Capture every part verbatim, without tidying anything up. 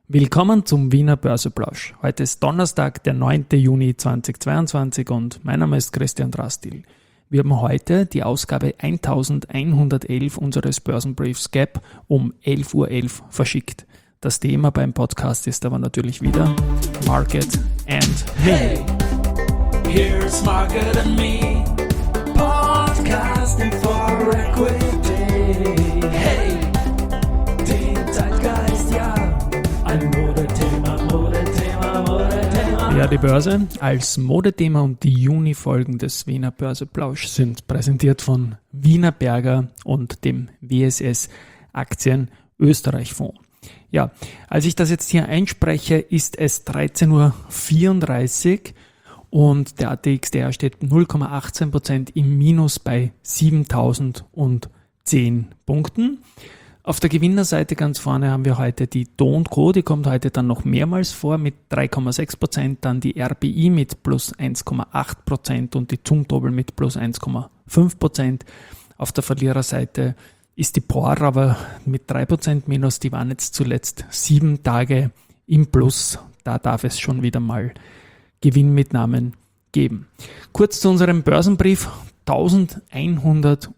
Willkommen zum Wiener Börseplausch. Heute ist Donnerstag, der neunten Juni zweitausendzweiundzwanzig und mein Name ist Christian Drastil. Wir haben heute die Ausgabe elfhundertelf unseres Börsenbriefs G A P um elf Uhr elf verschickt. Das Thema beim Podcast ist aber natürlich wieder Market and Me. Hey, here's Market and Me, Podcasting for Equity. Hey, den Zeitgeist, ja, ein Modethema, Modethema, Modethema. Ja, die Börse als Modethema und die Juni-Folgen des Wiener Börseplausch sind präsentiert von Wienerberger und dem W S S Aktien Österreich Fonds. Ja, als ich das jetzt hier einspreche, ist es dreizehn Uhr vierunddreißig und der A T X T R steht null Komma achtzehn Prozent im Minus bei siebentausendzehn Punkten. Auf der Gewinnerseite ganz vorne haben wir heute die Do und Co, die kommt heute dann noch mehrmals vor mit drei Komma sechs Prozent, dann die R B I mit plus eins Komma acht Prozent und die Zumtobel mit plus eins Komma fünf Prozent. Auf der Verliererseite ist die P O R aber mit drei Prozent minus, die waren jetzt zuletzt sieben Tage im Plus. Da darf es schon wieder mal Gewinnmitnahmen geben. Kurz zu unserem Börsenbrief. elfhundertelf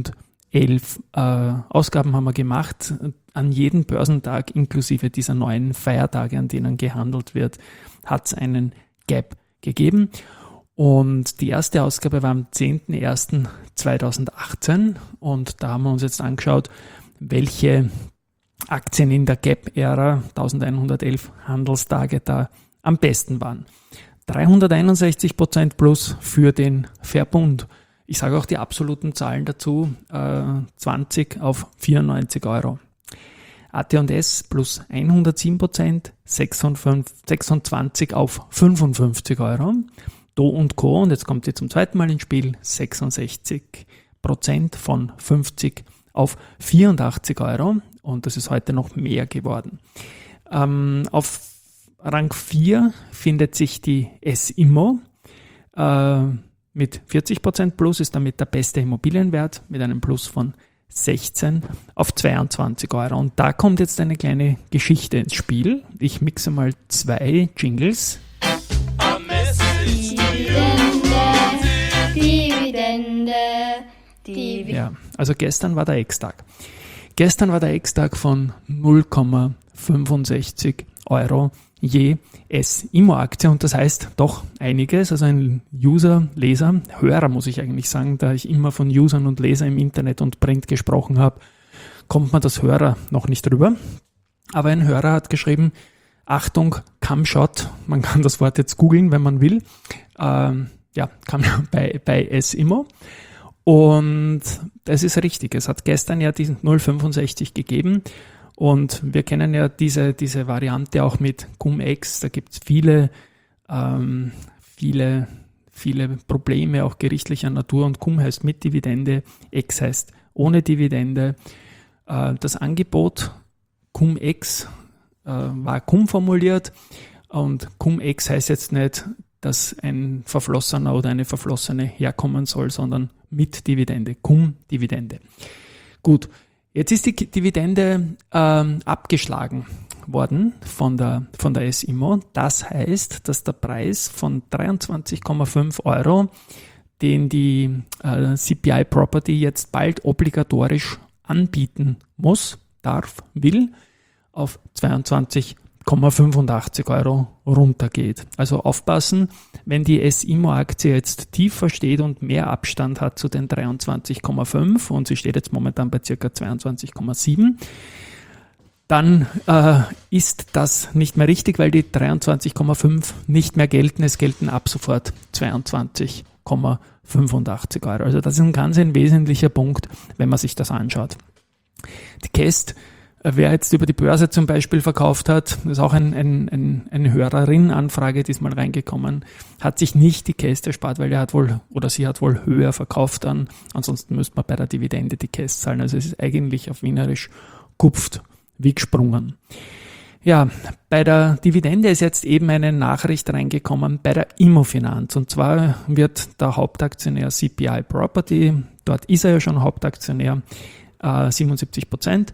äh, Ausgaben haben wir gemacht. An jedem Börsentag inklusive dieser neuen Feiertage, an denen gehandelt wird, hat es einen Gap gegeben. Und die erste Ausgabe war am zehnten ersten zweitausendachtzehn und da haben wir uns jetzt angeschaut, welche Aktien in der Gap-Ära elfhundertelf Handelstage da am besten waren. dreihunderteinundsechzig Prozent plus für den Verbund. Ich sage auch die absoluten Zahlen dazu, äh, zwanzig auf vierundneunzig Euro. A T und S plus hundertsieben Prozent, sechsundzwanzig auf fünfundfünfzig Euro. Do und Co. Und jetzt kommt sie zum zweiten Mal ins Spiel, sechsundsechzig Prozent von fünfzig auf vierundachtzig Euro und das ist heute noch mehr geworden. Ähm, auf Rang vier findet sich die S I M O äh, mit vierzig Prozent plus, ist damit der beste Immobilienwert mit einem Plus von sechzehn auf zweiundzwanzig Euro. Und da kommt jetzt eine kleine Geschichte ins Spiel. Ich mixe mal zwei Jingles. Dividende, Dividende. Ja, also gestern war der Ex-Tag. Gestern war der Ex-Tag von null Komma fünfundsechzig Euro je S I M O-Aktie und das heißt doch einiges. Also ein User, Leser, Hörer muss ich eigentlich sagen, da ich immer von Usern und Leser im Internet und Print gesprochen habe, kommt man das Hörer noch nicht rüber. Aber ein Hörer hat geschrieben, Achtung, Camshot, man kann das Wort jetzt googeln, wenn man will, ähm, ja, bei, bei S I M O. Und das ist richtig, es hat gestern ja diesen null Komma fünfundsechzig gegeben und wir kennen ja diese, diese Variante auch mit Cum-Ex, da gibt es viele, ähm, viele, viele Probleme, auch gerichtlicher Natur und Cum heißt mit Dividende, Ex heißt ohne Dividende. Äh, das Angebot Cum-Ex äh, war Cum formuliert und Cum-Ex heißt jetzt nicht, dass ein Verflossener oder eine Verflossene herkommen soll, sondern mit Dividende, Cum-Dividende. Gut, jetzt ist die Dividende ähm, abgeschlagen worden von der, von der S I M O. Das heißt, dass der Preis von dreiundzwanzig Komma fünf Euro, den die äh, C P I Property jetzt bald obligatorisch anbieten muss, darf, will, auf zweiundzwanzig Komma fünfundachtzig Euro runtergeht. Also aufpassen, wenn die S I M O-Aktie jetzt tiefer steht und mehr Abstand hat zu den dreiundzwanzig Komma fünf und sie steht jetzt momentan bei ca. zweiundzwanzig Komma sieben, dann äh, ist das nicht mehr richtig, weil die dreiundzwanzig Komma fünf nicht mehr gelten. Es gelten ab sofort zweiundzwanzig Komma fünfundachtzig Euro. Also das ist ein ganz ein wesentlicher Punkt, wenn man sich das anschaut. Die K E S T, wer jetzt über die Börse zum Beispiel verkauft hat, das ist auch ein, ein, ein, eine Hörerin-Anfrage diesmal reingekommen, hat sich nicht die K E S T erspart, weil er hat wohl oder sie hat wohl höher verkauft dann. Ansonsten müsste man bei der Dividende die K E S T zahlen. Also es ist eigentlich auf Wienerisch kupft wie gesprungen. Ja, bei der Dividende ist jetzt eben eine Nachricht reingekommen bei der Immofinanz. Und zwar wird der Hauptaktionär C P I Property, dort ist er ja schon Hauptaktionär, äh, siebenundsiebzig Prozent,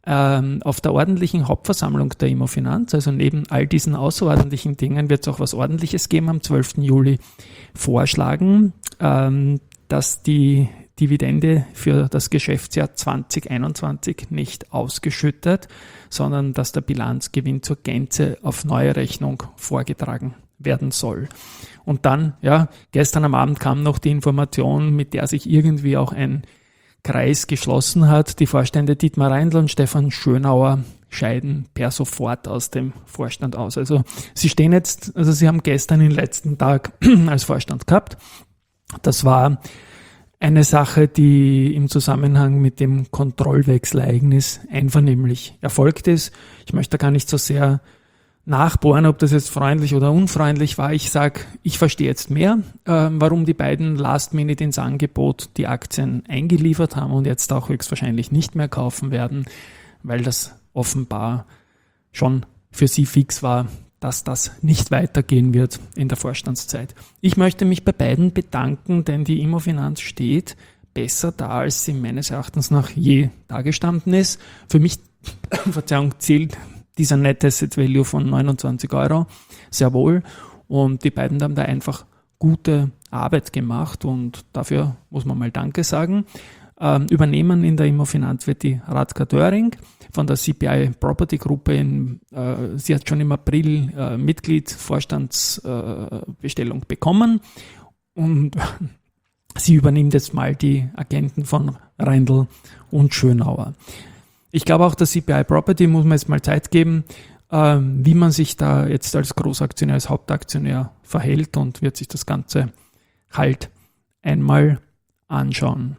ähm, auf der ordentlichen Hauptversammlung der Immofinanz, also neben all diesen außerordentlichen Dingen wird es auch was Ordentliches geben am zwölften Juli, vorschlagen, ähm, dass die Dividende für das Geschäftsjahr zwanzig einundzwanzig nicht ausgeschüttet, sondern dass der Bilanzgewinn zur Gänze auf neue Rechnung vorgetragen werden soll. Und dann, ja, gestern am Abend kam noch die Information, mit der sich irgendwie auch ein Kreis geschlossen hat. Die Vorstände Dietmar Reindl und Stefan Schönauer scheiden per sofort aus dem Vorstand aus. Also sie stehen jetzt, also sie haben gestern den letzten Tag als Vorstand gehabt. Das war eine Sache, die im Zusammenhang mit dem Kontrollwechselereignis einvernehmlich erfolgt ist. Ich möchte gar nicht so sehr nachbohren, ob das jetzt freundlich oder unfreundlich war. Ich sage, ich verstehe jetzt mehr, äh, warum die beiden Last Minute ins Angebot die Aktien eingeliefert haben und jetzt auch höchstwahrscheinlich nicht mehr kaufen werden, weil das offenbar schon für sie fix war, dass das nicht weitergehen wird in der Vorstandszeit. Ich möchte mich bei beiden bedanken, denn die Immofinanz steht besser da, als sie meines Erachtens nach je dagestanden ist. Für mich, Verzeihung, zählt dieser Net Asset Value von neunundzwanzig Euro sehr wohl und die beiden haben da einfach gute Arbeit gemacht und dafür muss man mal Danke sagen. Ähm, übernehmen in der Immofinanz wird die Radka Döring von der C P I Property Gruppe. In, äh, sie hat schon im April äh, Mitglied Vorstandsbestellung äh, bekommen und sie übernimmt jetzt mal die Agenten von Reindl und Schönauer. Ich glaube auch, der C P I Property muss man jetzt mal Zeit geben, äh, wie man sich da jetzt als Großaktionär, als Hauptaktionär verhält und wird sich das Ganze halt einmal anschauen.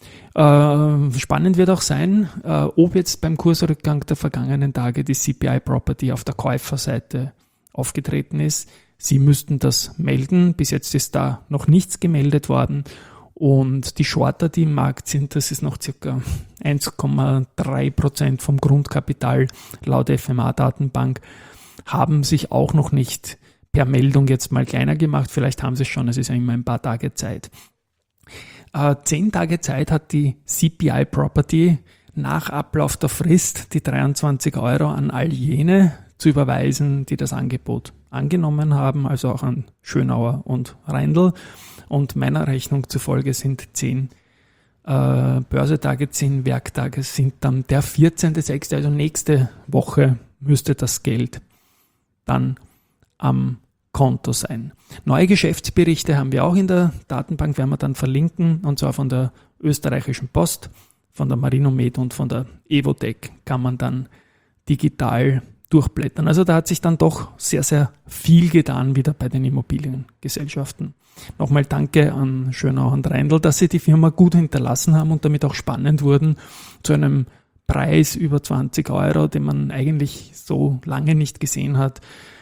Äh, spannend wird auch sein, äh, ob jetzt beim Kursrückgang der vergangenen Tage die C P I Property auf der Käuferseite aufgetreten ist. Sie müssten das melden. Bis jetzt ist da noch nichts gemeldet worden. Und die Shorter, die im Markt sind, das ist noch circa eins Komma drei Prozent vom Grundkapital laut F M A-Datenbank, haben sich auch noch nicht per Meldung jetzt mal kleiner gemacht. Vielleicht haben sie es schon, es ist ja immer ein paar Tage Zeit. Äh, zehn Tage Zeit hat die C P I Property nach Ablauf der Frist die dreiundzwanzig Euro an all jene zu überweisen, die das Angebot angenommen haben, also auch an Schönauer und Reindl. Und meiner Rechnung zufolge sind zehn äh, Börsetage, zehn Werktage sind dann der vierzehnten sechsten, also nächste Woche müsste das Geld dann am Konto sein. Neue Geschäftsberichte haben wir auch in der Datenbank, werden wir dann verlinken, und zwar von der Österreichischen Post, von der Marinomed und von der Evotec kann man dann digital durchblättern. Also da hat sich dann doch sehr, sehr viel getan wieder bei den Immobiliengesellschaften. Nochmal danke an Schönauer und Reindl, dass sie die Firma gut hinterlassen haben und damit auch spannend wurden, zu einem Preis über zwanzig Euro, den man eigentlich so lange nicht gesehen hat,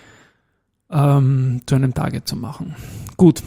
ähm, zu einem Target zu machen. Gut,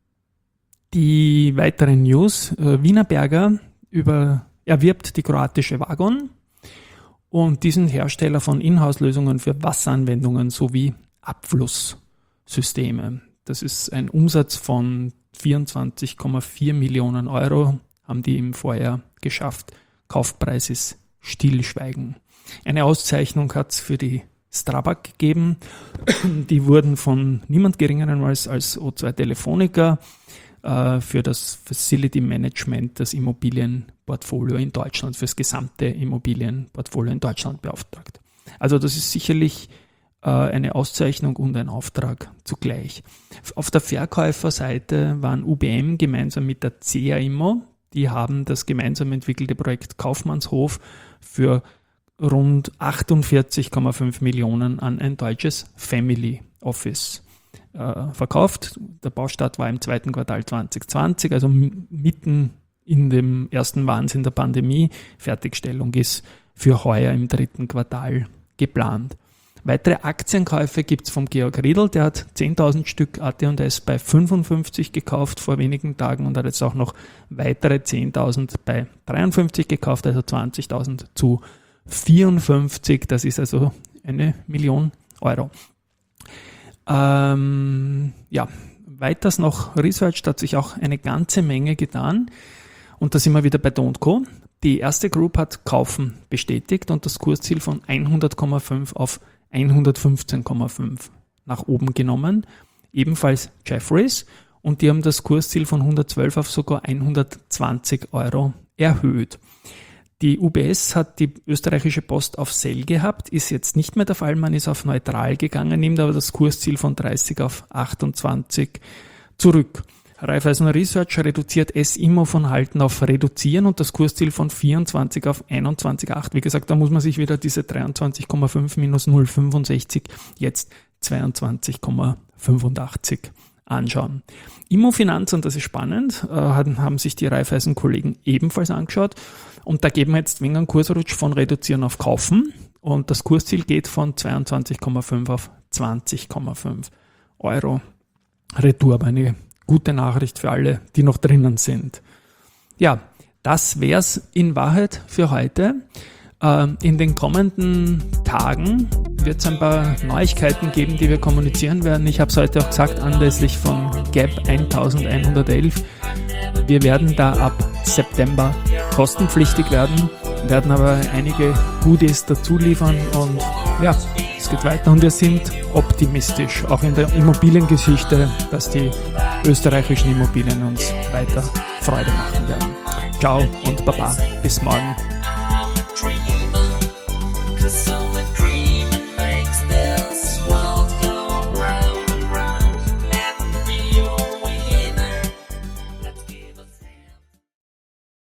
die weiteren News. Äh, Wienerberger über, erwirbt die kroatische Vagon und diesen Hersteller von Inhouse-Lösungen für Wasseranwendungen sowie Abflusssysteme. Das ist ein Umsatz von vierundzwanzig Komma vier Millionen Euro, haben die im Vorjahr geschafft. Kaufpreis ist Stillschweigen. Eine Auszeichnung hat es für die Strabag gegeben. Die wurden von niemand geringeren als, als O zwei Telefonica äh, für das Facility Management, das Immobilienportfolio in Deutschland, für das gesamte Immobilienportfolio in Deutschland beauftragt. Also das ist sicherlich äh, eine Auszeichnung und ein Auftrag zugleich. Auf der Verkäuferseite waren U B M gemeinsam mit der C A Immo, die haben das gemeinsam entwickelte Projekt Kaufmannshof für rund achtundvierzig Komma fünf Millionen an ein deutsches Family Office äh, verkauft. Der Baustart war im zweiten Quartal zwanzig zwanzig, also m- mitten in dem ersten Wahnsinn der Pandemie. Fertigstellung ist für heuer im dritten Quartal geplant. Weitere Aktienkäufe gibt es vom Georg Riedl, der hat zehntausend Stück A T und S bei fünfundfünfzig gekauft vor wenigen Tagen und hat jetzt auch noch weitere zehntausend bei dreiundfünfzig gekauft, also zwanzigtausend zu vierundfünfzig, das ist also eine Million Euro. Ähm, ja, weiters noch Research, da hat sich auch eine ganze Menge getan und da sind wir wieder bei Do und Co. Die erste Group hat Kaufen bestätigt und das Kursziel von hundert Komma fünf auf hundertfünfzehn Komma fünf nach oben genommen. Ebenfalls Jefferies, und die haben das Kursziel von hundertzwölf auf sogar hundertzwanzig Euro erhöht. Die U B S hat die österreichische Post auf Sell gehabt, ist jetzt nicht mehr der Fall, man ist auf neutral gegangen, nimmt aber das Kursziel von dreißig auf achtundzwanzig zurück. Raiffeisen Research reduziert S-Immo von halten auf reduzieren und das Kursziel von vierundzwanzig auf einundzwanzig Komma acht. Wie gesagt, da muss man sich wieder diese dreiundzwanzig Komma fünf minus null Komma fünfundsechzig, jetzt zweiundzwanzig Komma fünfundachtzig anschauen. Immofinanz, und das ist spannend, äh, haben sich die Raiffeisen-Kollegen ebenfalls angeschaut, und da geben wir jetzt wegen einen Kursrutsch von reduzieren auf kaufen, und das Kursziel geht von zweiundzwanzig Komma fünf auf zwanzig Komma fünf Euro. Retour, aber eine gute Nachricht für alle, die noch drinnen sind. Ja, das wär's in Wahrheit für heute. In den kommenden Tagen wird es ein paar Neuigkeiten geben, die wir kommunizieren werden. Ich habe es heute auch gesagt, anlässlich von G A P elf. Wir werden da ab September kostenpflichtig werden, werden aber einige Goodies dazu liefern, und ja, es geht weiter und wir sind optimistisch, auch in der Immobiliengeschichte, dass die österreichischen Immobilien uns weiter Freude machen werden. Ciao und Baba, bis morgen.